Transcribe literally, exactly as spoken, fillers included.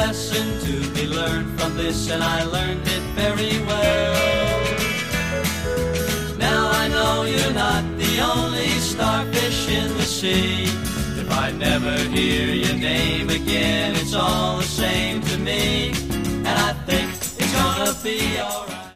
lesson to be learned from this, and I learned it very well. Now I know you're not the only starfish in the sea. If I never hear your name again, it's all the same to me. And I think it's gonna be alright.